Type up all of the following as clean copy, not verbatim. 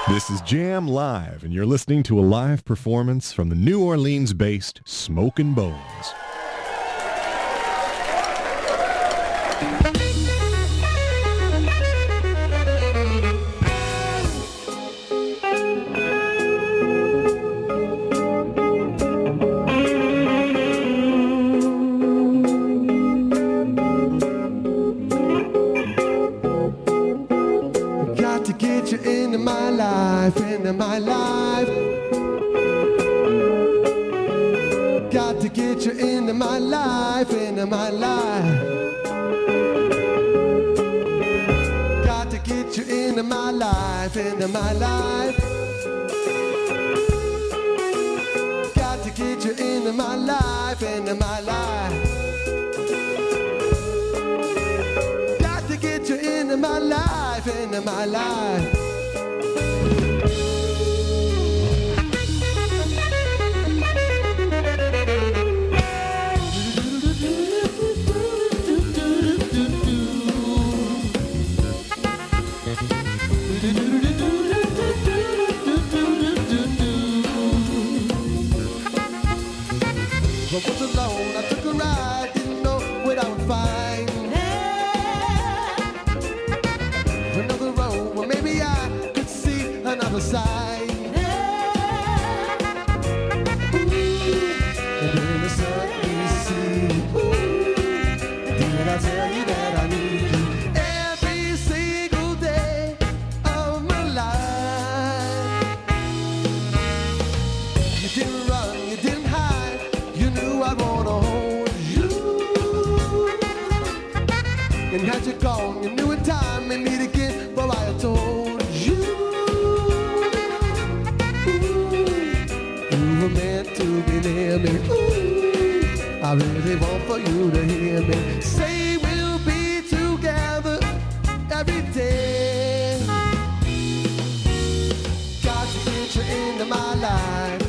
This is Jam Live, and you're listening to a live performance from the New Orleans-based Smokin' Bones. Into my life, got to get you into my life, into my life, got to get you into my life, into my life, got to get you into my life, into my life, got to get you into my life, into my life. I was alone, I took a ride, didn't know what I would find. Another road, well maybe I could see another side. Ooh, and then the sun we see. Ooh, did I tell you that I need you every single day of my life? You didn't run, you didn't hide. You knew I'd wanna hold you. And had you gone, you knew in time we'd meet again, but I had told you. Ooh, you were meant to be near me. Ooh, I really want for you to hear me say we'll be together every day. Got to get you into my life.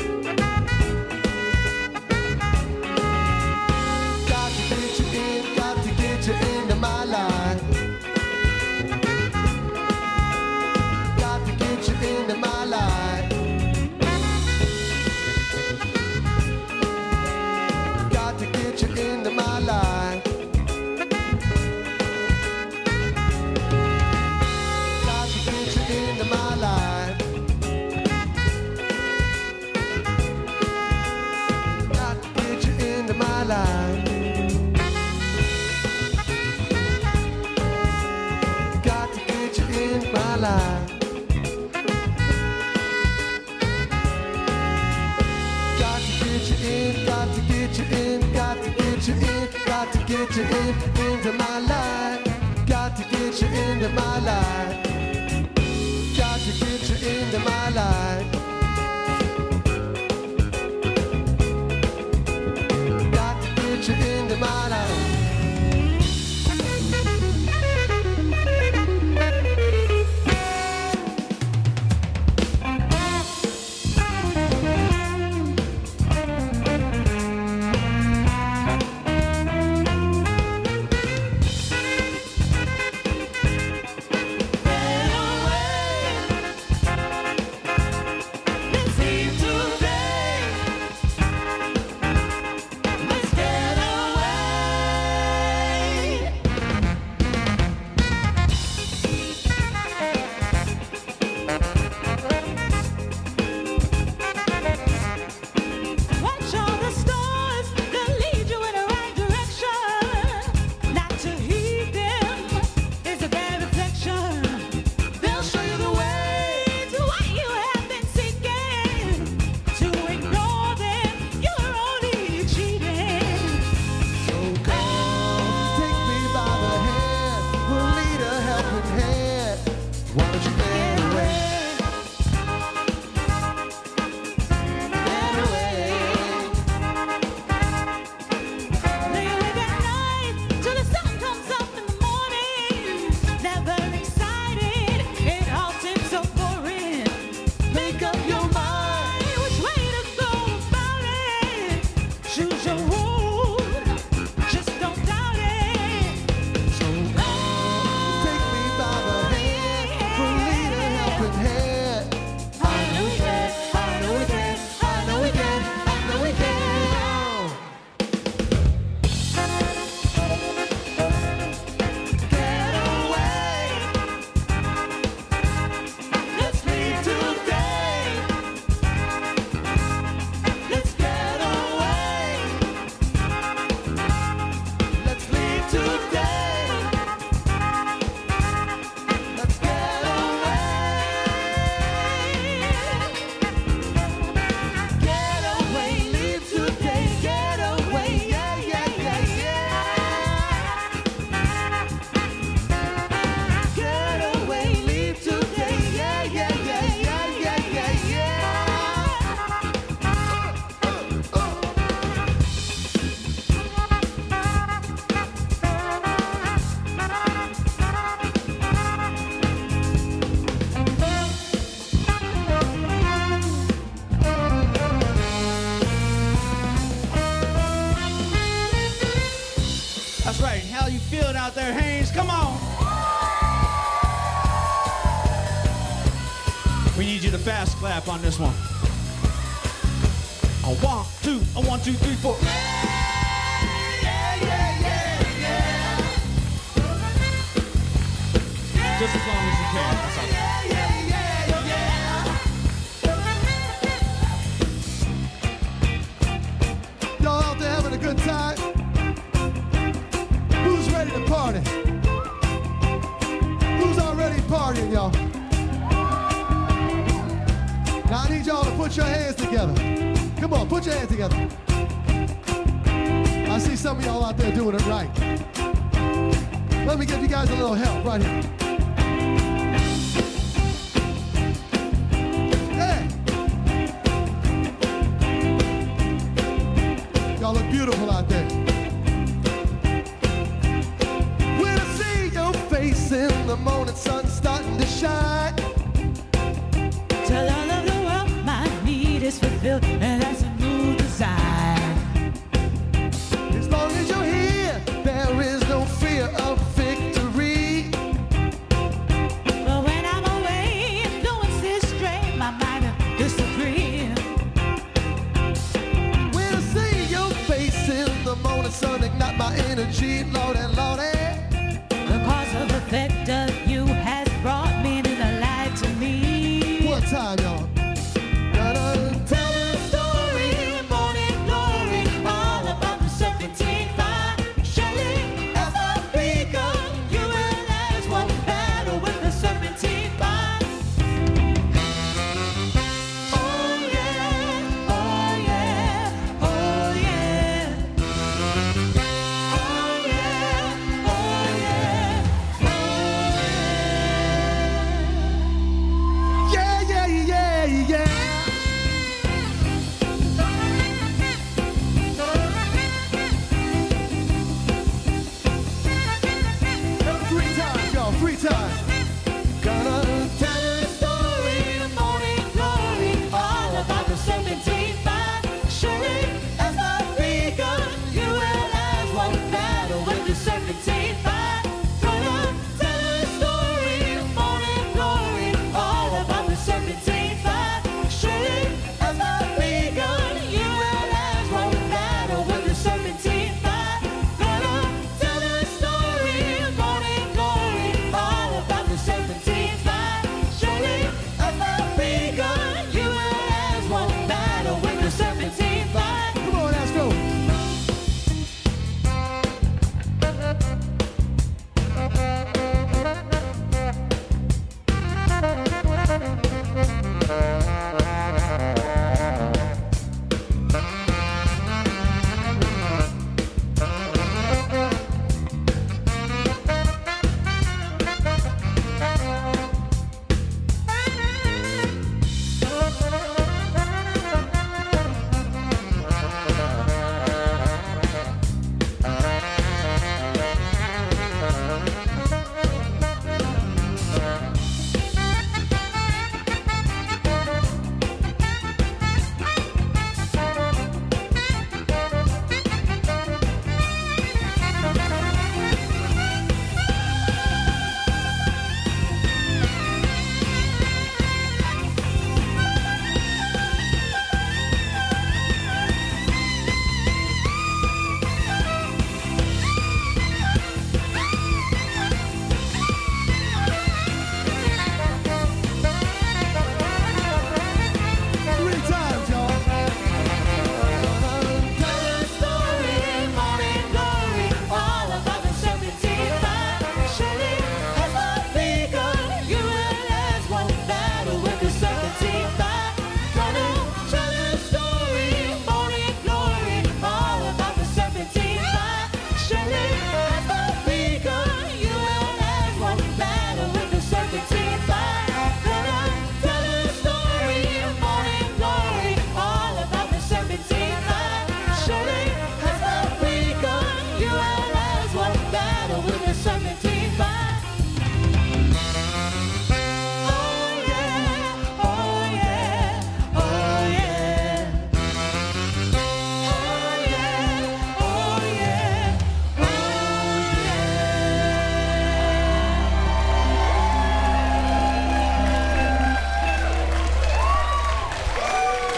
Into my life, got to get you into my life, got to get you into my life, got to get you into my life, got to get you into my life. In my life, got to get you in, got to get you in, got to get you in, got to get you in, into my life, got to get you into my life, got to get you into my life, got to get you into my life. out there, Haynes, come on. We need you to fast clap on this one. A 1, 2, a 1, 2, 3, 4. Just as long as you can. That's all. Y'all out there having a good time? Who's ready to party? Who's already partying, y'all? Now I need y'all to put your hands together. Come on, put your hands together. I see some of y'all out there doing it right. Let me give you guys a little help right here. Hey! Y'all look beautiful out there. When I see your face in the morning sun starting to shine, tell all of the world my need is fulfilled, and that's a new design. as long as you're here, there is no fear of victory. But when I'm away, influences stray my mind to disagree. When I see your face in the morning sun, ignite my energy, Lord and Lordy. The cause of effect of you has brought meaning to life to me. One time, y'all. Tell the story, morning glory, all about the serpentine fire. Shining as a beacon, you and as one battle with the serpentine fire. Oh yeah, oh yeah, oh yeah. Oh yeah, oh yeah, oh yeah. Yeah, yeah, yeah.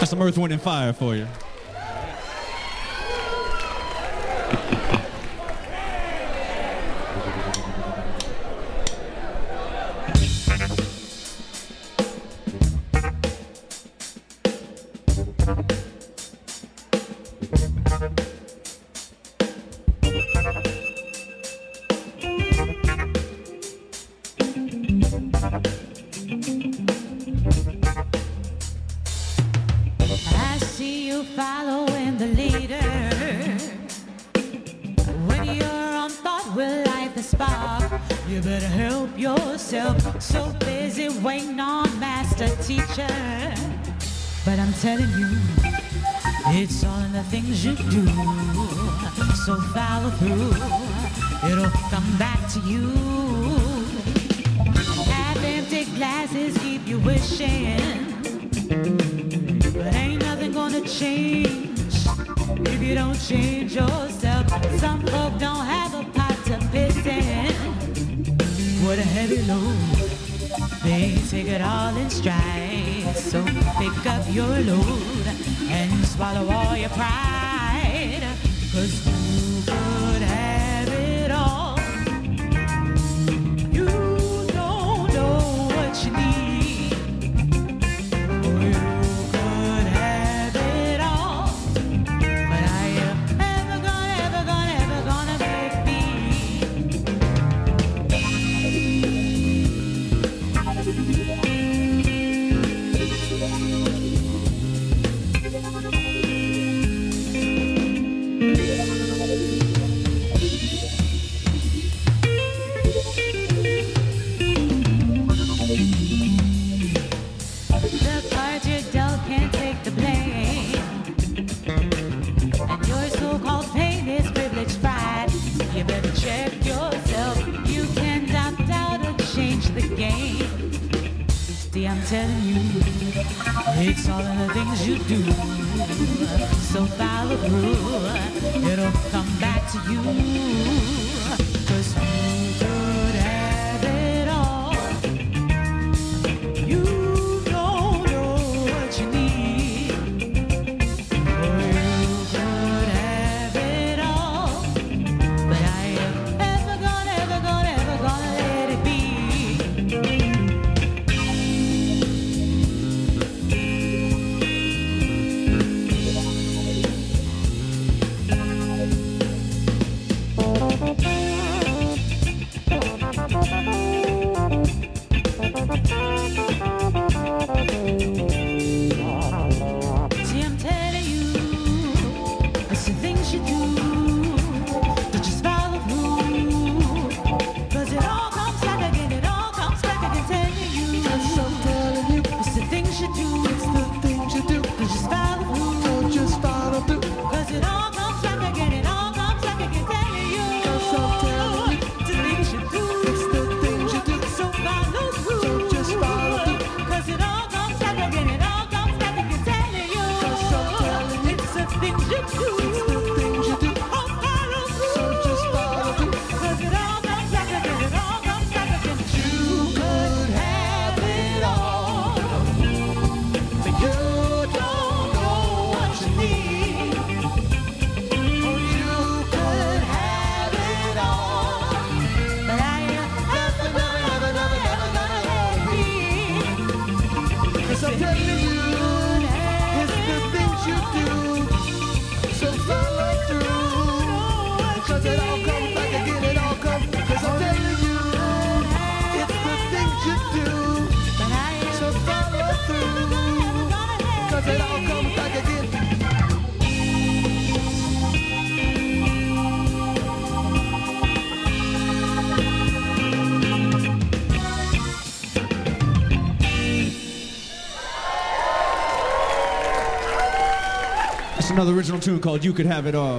That's some Earth, Wind, and Fire for you. I see you following the leader. When you're on thought will light the spark. You better help yourself. So busy waiting on master teacher. But I'm telling you, it's all in the things you do. So follow through. It'll come back to you. Half empty glasses keep you wishing. But ain't nothing gonna change if you don't change yourself. Some folk don't have a pot to piss in. What a heavy load. They take it all in stride. So pick up your load and swallow all your pride. 'Cause you could have it all. You don't know what you need. You could have it all. But are you ever gonna make me? The cards you're dealt can't take the blame. And your so-called pain is privilege pride. You better check yourself. You can't opt out or change the game. See, I'm telling you, it's all in the things you do. So follow through. It'll come back to you. 'Cause you could have it all. You don't know what you need. Or you could have it all. But are you ever gonna let it be? See, I'm telling you, it's the things you do that just follow through. 'Cause it all comes back again, it all comes back again, telling you. Yes, I'm telling you, It's the things you do, it's the things you do. that just follow through. Don't just follow through. 'Cause it all comes back again, it all comes back again, telling you. Yes, I'm telling you, It's the things you do, it's the things you do. so follow through. Don't just follow through. 'Cause it all comes back again, it all comes back again, telling you. Yes, I'm telling you, It's the things you do. it's the things you do. Oh, follow through. So just follow through. 'Cause it all comes back again, it all comes back again. You could have it all, but you don't know what you need. Oh, you could have it all, But I am never gonna let it be. 'Cause I'm telling you, it's the things you do. So follow through, 'cause it all comes back again. It all comes. 'Cause I'm telling you, it's the things you do. but I am So follow through, 'cause it all comes back again. It's another original tune called You Could Have It All.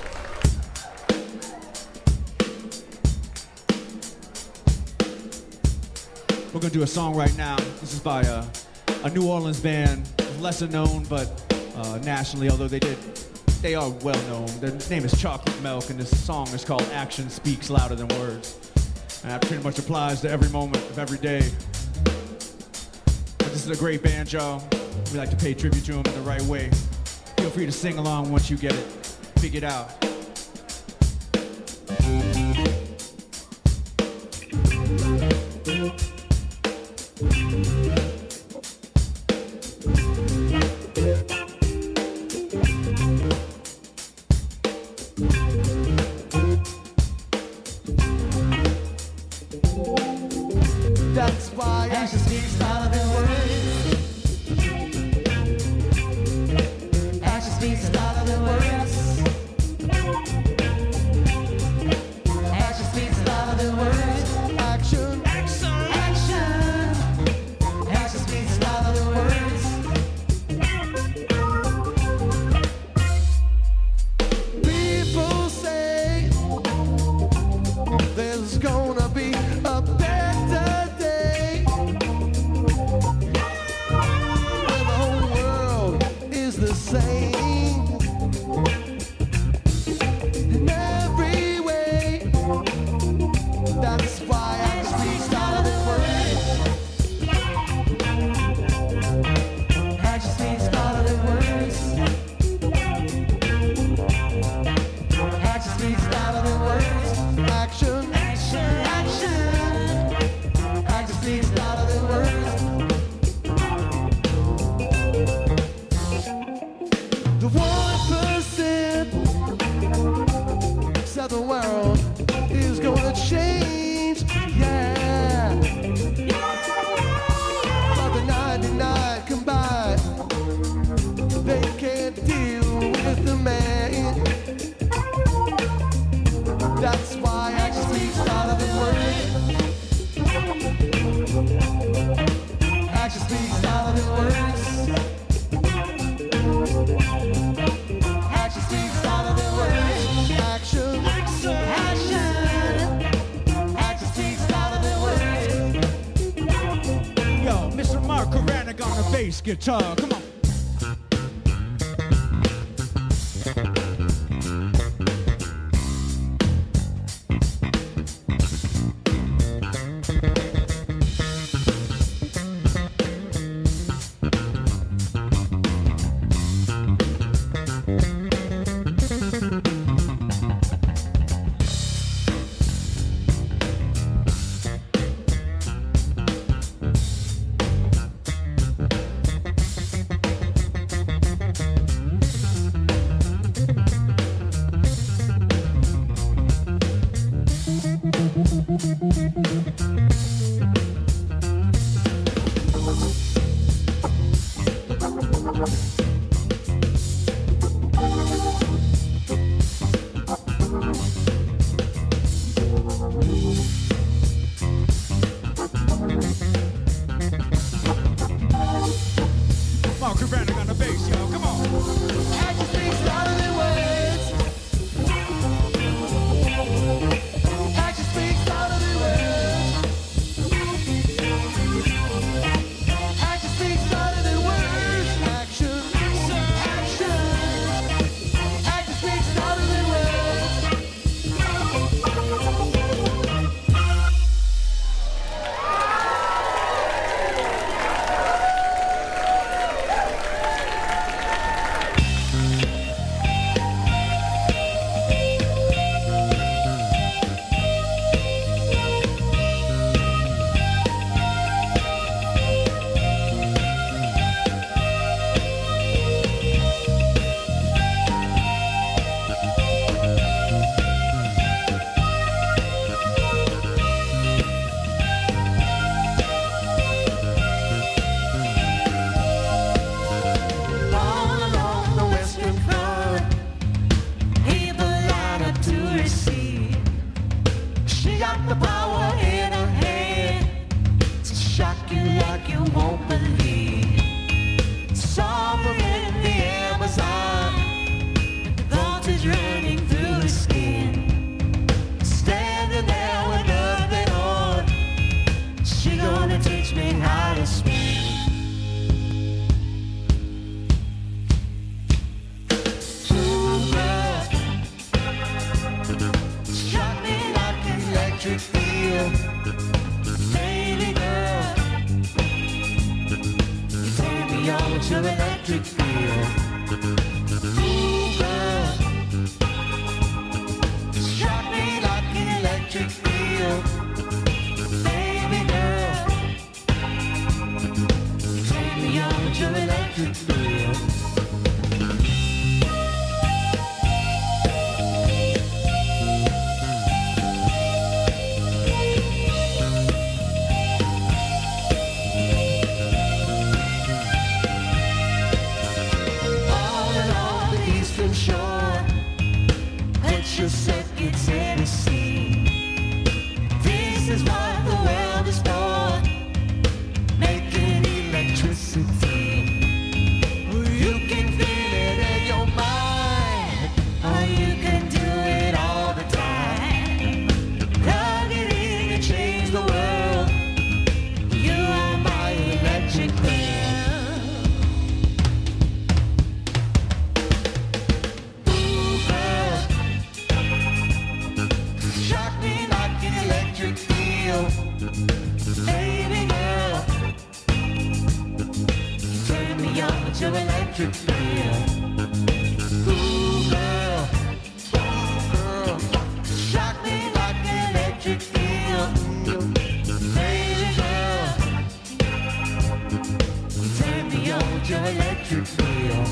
We're gonna do a song right now. This is by a New Orleans band, lesser known but nationally, although they are well known. Their name is Chocolate Milk, and this song is called Action Speaks Louder Than Words. And that pretty much applies to every moment of every day. But this This is a great band, y'all. We like to pay tribute to them in the right way. Feel free to sing along once you get it figured out. That's why I should speak Sullivan words. I should speak Sullivan words. I should speak Sullivan words. Action, action, action. I should speak Sullivan words. People say there's gonna be a better day when the whole world is the same in every way. That's why I speak Sullivan words. I just speak Sullivan words. I just speak Sullivan words. Action, action, action. I just speak Sullivan words. The 1% said the world is gonna change, yeah. But the 99 combined, they can't deal with the man. That's why I speak Sullivan words. I just speak Sullivan words. I just speak Sullivan words. Action, action, action. I just speak Sullivan words. Yo, Mr. Mark Koranek on the bass guitar. Come on. Mark Koranek on the bass, yo. Come on. I just speak Sullivan words. I just speak Sullivan words. I just speak Sullivan words. Action, me on with your electric feel. Ooh, girl, shock me like an electric feel. Baby girl, take me on with your electric feel. Your second Tennessee. This is what the world is for, making electricity. You can feel it in your mind, or you can do it all the time. Plug it in and change the world. You are my electric girl. Baby girl, turn me on with your electric feel. Ooh girl, shock me like an electric feel. Baby girl, turn me on with your electric feel.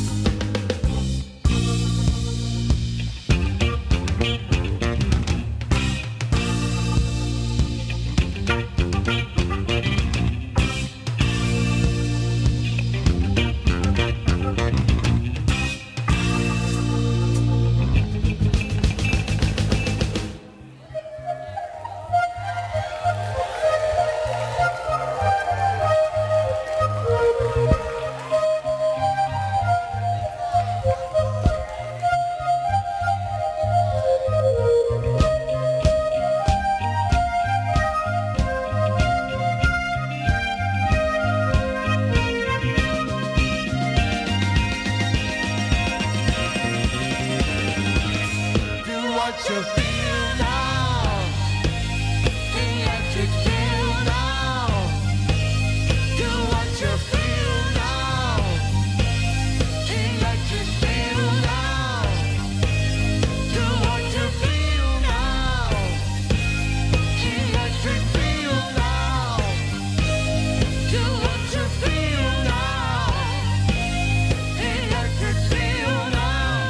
You feel now, electric feel now. Do what you feel now, electric feel now. Do what you feel now, electric feel now. Do what you feel now, electric feel now.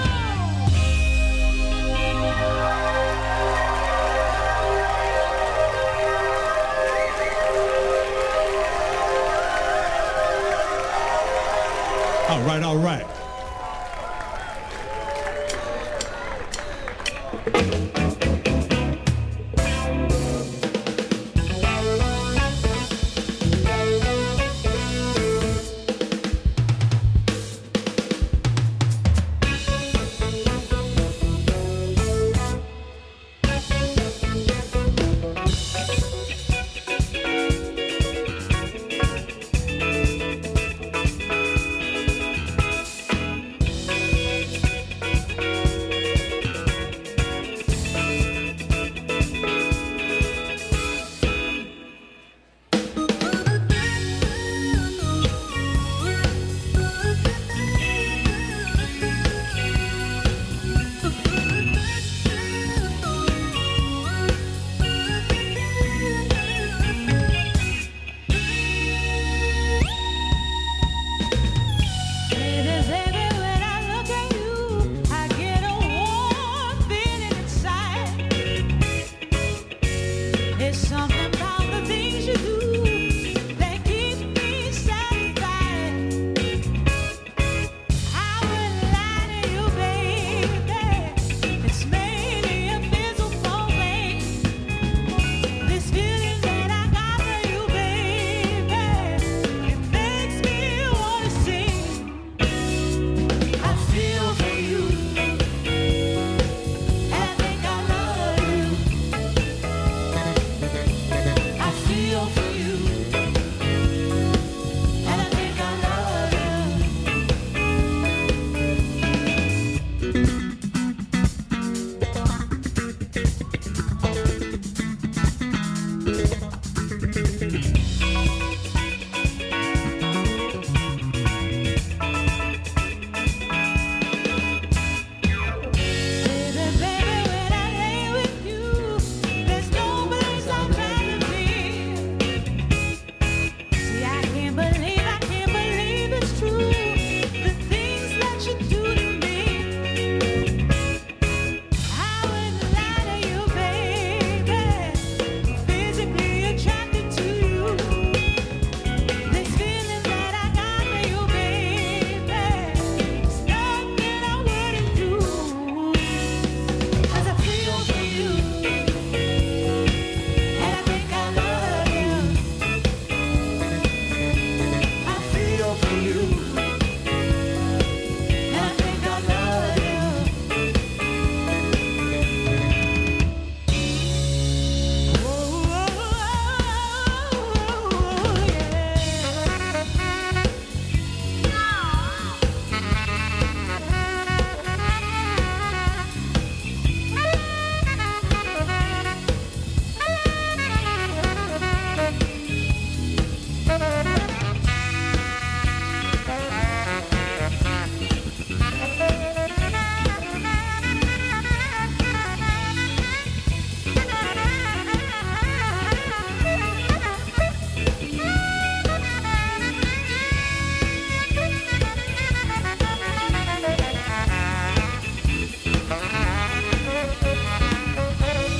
All right, all right.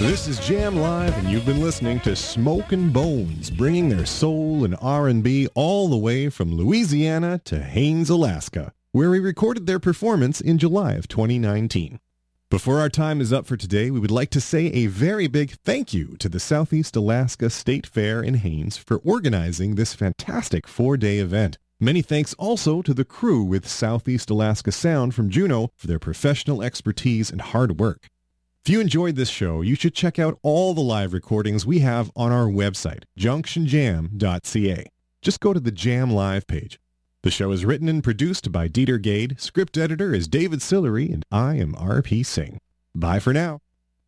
This is Jam Live, and you've been listening to Smokin' Bones, bringing their soul and R&B all the way from Louisiana to Haines, Alaska, where we recorded their performance in July of 2019. Before our time is up for today, we would like to say a very big thank you to the Southeast Alaska State Fair in Haines for organizing this fantastic 4-day event. Many thanks also to the crew with Southeast Alaska Sound from Juneau for their professional expertise and hard work. If you enjoyed this show, you should check out all the live recordings we have on our website, junctionjam.ca. Just go to the Jam Live page. The show is written and produced by Dieter Gade. Script editor is David Sillery, and I am R.P. Singh. Bye for now.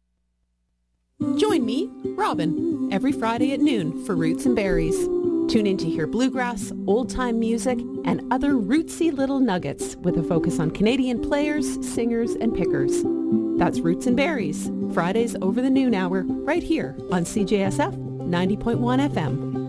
Join me, Robin, every Friday at noon for Roots and Berries. Tune in to hear bluegrass, old-time music, and other rootsy little nuggets with a focus on Canadian players, singers, and pickers. That's Roots and Berries, Fridays over the noon hour, right here on CJSF 90.1 FM.